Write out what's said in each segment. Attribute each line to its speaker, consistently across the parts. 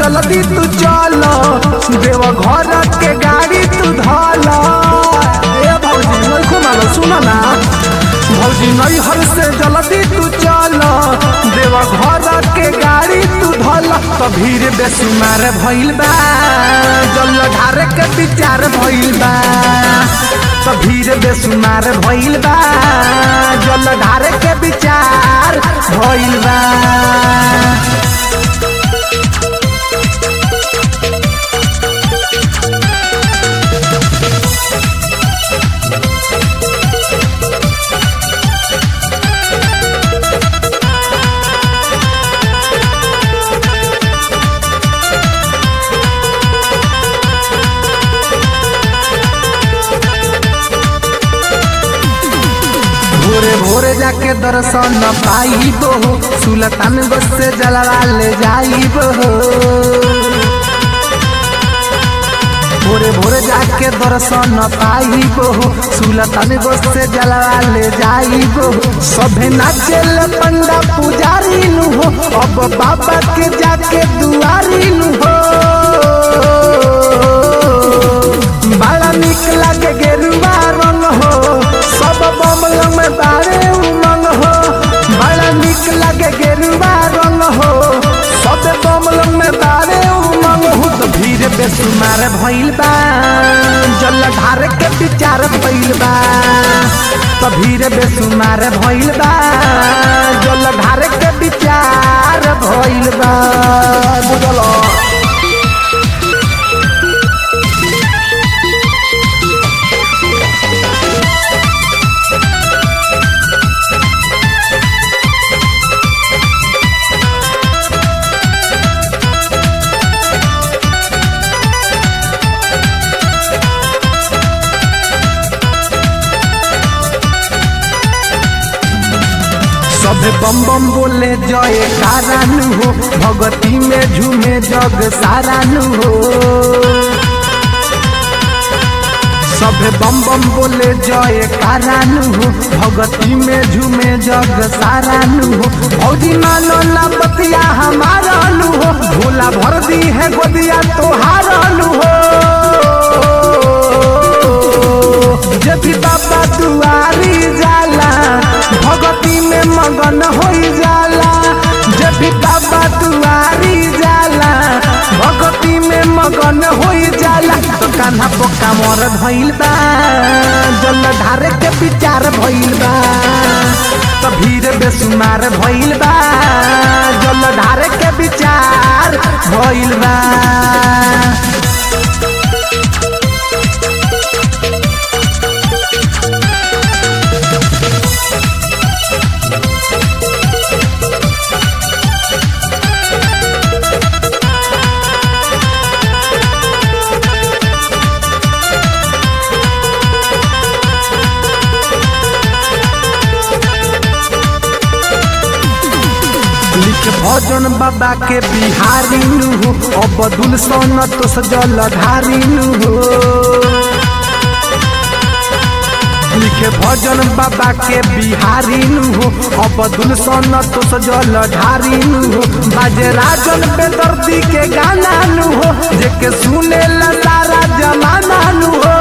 Speaker 1: जल्दी तू चल देव घर के गाड़ी तू धल। ए भौजी नहीं घुमालो सुन ना भौजी नैहर से जल्दी तू चल देव घर के गाड़ी तू धल। तो भीड़ बेसुमार भइल बा जल ढारे के विचार भइल बा। तो भीड़ बेसुमार भइल बा जल ढारे के विचार भइल बा। भोरे भोरे जाके दर्शन पाइब हो सुल्तानगंज से जलवा ले जाइब हो। भोरे भोरे जाके दर्शन पाइब हो सुल्तानगंज से जलवा ले जाइब हो। सभे नाचेल पंडा पुजारी नु हो अब बाबा के जाके दुआरी नु हो। बड़ा निक लागे गेरुआ रंग हो सब बमलंग में बारे उमंग हो। बड़ा निक लागे गेरुआ रंग हो सब बमलंग में बारे उमंग हो। तो भीड़ बेसुमार भइल बा जल ढारे के विचार भइल बा। तो भीड़ बेसुमार भइल बा जल ढारे के विचार भइल बा। बुझलो सब बम बम बोले जय कारानु हो भगती में झूमे जग सारानु हो। सब बम बम बोले जय कारानु हो भगती में झूमे जग सारानु हो। भौजी मानो ना बतिया हमारा नु हो भोला भर दी है गोदिया तोहारा नु हो। जब भी बाबा दुआरी जाला भगती में मगन हो जाला। जब भी बाबा दुआरी जाला भगती में मगन हो जाला। तो कान्हा पोका मोर भइल बा जल ढारे के विचार भइल बा। तो भीड़ बेसुमार भइल बा जल ढारे के विचार भइल बा। लिख भजन बाबा के बिहारी नु हो अब दुल सोन तो सजल धारी नु हो। लिखे भजन बाबा के बिहारी नु हो अब दुल सोन तो सजल धारी नु हो। बाजे राजन बेदर्दी के गाना नु हो जेके सुने ला सारा जमाना नु हो।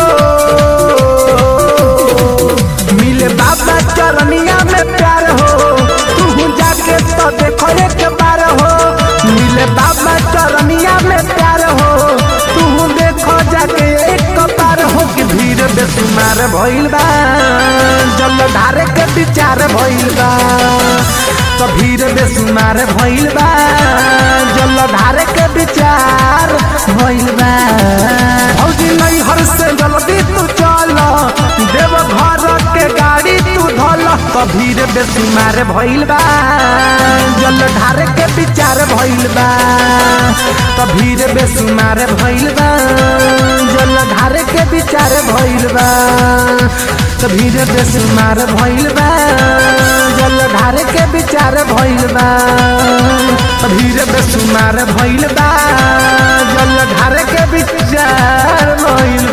Speaker 1: मिले बाबा चरनिया में प्यार हो तू जाके तो देखो एक बार हो। मिले बाबा चरनिया में प्यार हो तू देखो जाके एक बार हो। कि भीड़ बेसुमार भइल बा जल ढारे के विचार भइल बा। तो भीड़ बेसुमार भइल बा जल ढारे के विचार भइल बा। भौजी नैहर से जल्दी तू चल देव घर के गाड़ी तू धल। तो भीड़ बेसुमार भइल बा जल ढारे के विचार भइल बा। तो भीड़ बेसुमार भइल बा जल ढारे के विचार भइल बा। तो भीड़ बेसुमार भइल बा जल ढारे के विचार भइल बा। तो भीड़ बेसुमार भइल बा जल ढारे के विचार भइल